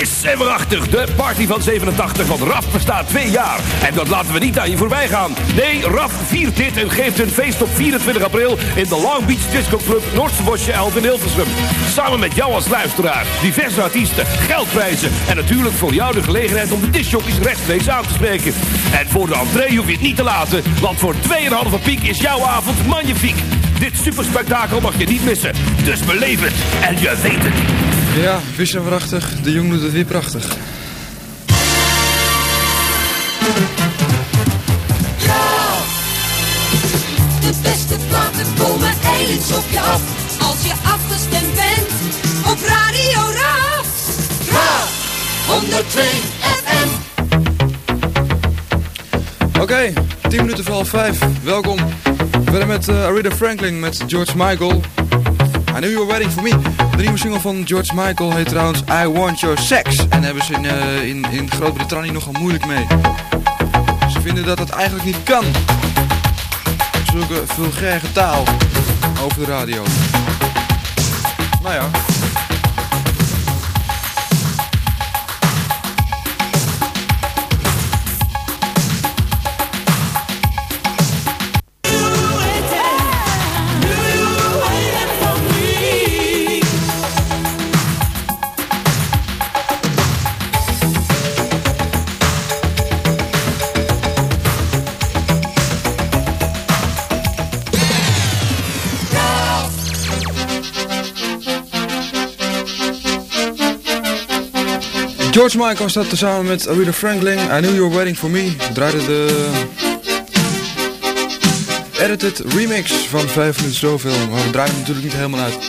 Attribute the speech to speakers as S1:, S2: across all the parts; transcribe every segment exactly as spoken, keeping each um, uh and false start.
S1: Vis en waarachtig, de party van zevenentachtig, want R A F bestaat twee jaar. En dat laten we niet aan je voorbij gaan. Nee, R A F viert dit en geeft een feest op vierentwintig april in de Long Beach Disco Club Noordse Bosje elf in Hilversum. Samen met jou als luisteraar, diverse artiesten, geldprijzen en natuurlijk voor jou de gelegenheid om de discjockeys rechtstreeks aan te spreken. En voor de entree hoef je het niet te laten, want voor twee komma vijf piek is jouw avond magnifiek. Dit superspektakel mag je niet missen, dus beleef het en je weet het.
S2: Ja, vis en waarachtig, de jong doet het weer prachtig.
S3: Ja, de beste platen komen eens op je af. Als je afgestemd bent op Radio R A F. R A F honderd twee F M.
S2: Oké, okay, tien minuten voor half vijf. Welkom. Verder met uh, Aretha Franklin met George Michael. I Knew You Were Waiting For Me. De nieuwe single van George Michael heet trouwens I Want Your Sex. En daar hebben ze in, uh, in, in Groot-Brittannië nogal moeilijk mee. Ze vinden dat het eigenlijk niet kan. Zulke vulgaire taal over de radio. Nou ja. George Michael staat er samen met Aretha Franklin. I Knew You Were Waiting For Me. We draaiden de edited remix van vijf minuten zoveel. Maar we draaien hem natuurlijk niet helemaal uit.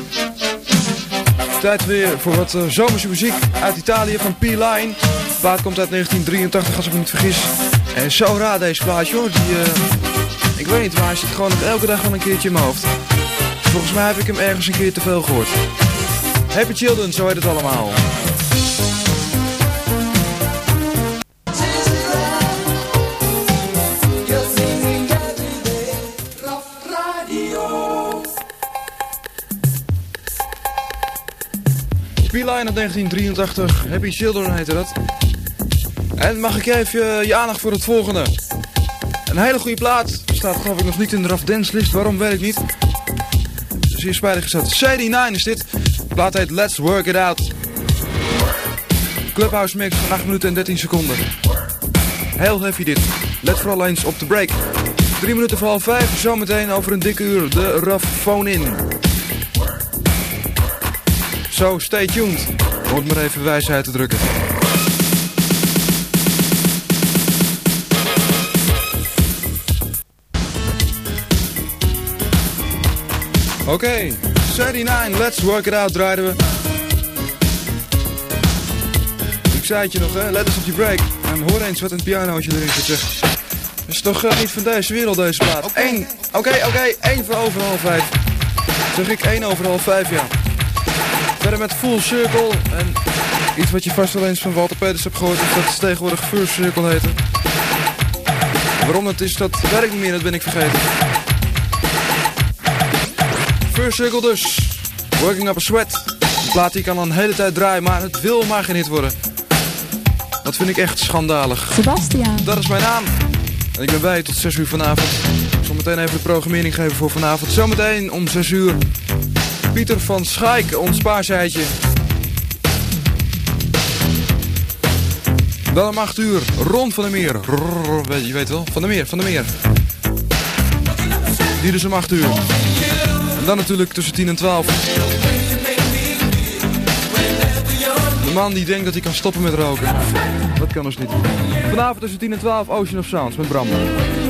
S2: Tijd weer voor wat uh, zomerse muziek uit Italië van P-Line. De plaat komt uit negentien drieëntachtig als ik me niet vergis. En zo raar deze plaatje hoor. Die, uh, ik weet niet waar, hij zit gewoon nog elke dag wel een keertje in mijn hoofd. Volgens mij heb ik hem ergens een keer te veel gehoord. Happy Children, zo heet het allemaal. P-Line uit negentien drieëntachtig, Happy Children heette dat. En mag ik even je aandacht voor het volgende. Een hele goede plaat, staat geloof ik nog niet in de R A F Dance List, waarom weet ik niet. Zeer spijtig gezet. C D nine is dit, de plaat heet Let's Work It Out. Clubhouse mix van acht minuten en dertien seconden. Heel heavy dit, let vooral eens op de break. drie minuten voor half vijf, zometeen over een dikke uur de R A F Phone In. Zo, stay tuned. Moet maar even wijsheid te drukken. Oké, okay. C D nine, Let's Work It Out draaiden we. Ik zei het je nog, hè? Let eens op die break. En hoor eens wat een pianootje erin zit, zeg. Dat is toch uh, niet van deze wereld, deze plaat. Oké, okay. oké, okay, oké, okay. één voor over half vijf. Zeg ik één over half vijf, ja. Verder met Full Circle en iets wat je vast wel eens van Walter Peters hebt gehoord, is dat ze tegenwoordig First Circle heten. Waarom dat is, dat werkt niet meer, dat ben ik vergeten. First Circle dus, Working Up a Sweat. Een plaat die kan al een hele tijd draaien, maar het wil maar geen hit worden. Dat vind ik echt schandalig.
S4: Sebastiaan.
S2: Dat is mijn naam. En ik ben bij tot zes uur vanavond. Ik zal meteen even de programmering geven voor vanavond. Zometeen om zes uur. Pieter van Schaik, ons paarsheidje. Dan om acht uur, Ron van der Meer. Rrr, je weet wel, Van der Meer, Van der Meer. Die dus om acht uur. En dan natuurlijk tussen tien en twaalf. De man die denkt dat hij kan stoppen met roken. Dat kan dus niet. Vanavond tussen tien en twaalf, Ocean of Sounds met Bram.